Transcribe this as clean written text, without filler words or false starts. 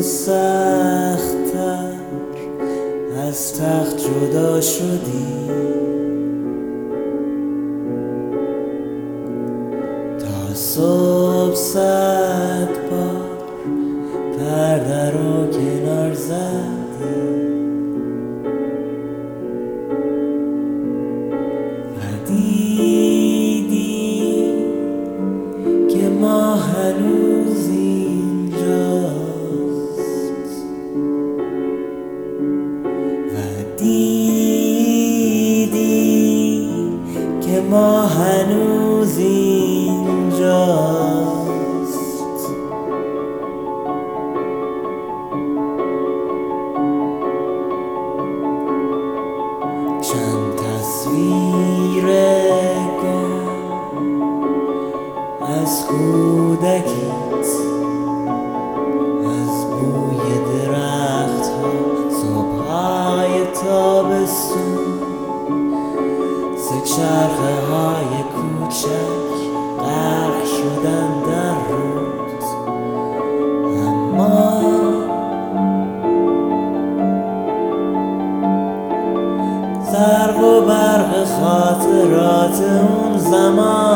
سخت‌تر از تخت جدا شدی، تا صبح 100 بار پرده رو کنار زدی و دیدی که ما هنوز اینجاست و دیدی که ما هنوز اینجاست. چند تصویر گم از کودکیت، از بوی درخت ها، صبح‌های تابستون، سه چرخه های کوچک غرق شدن در رود. اما زرق و برق خاطرات اون زمان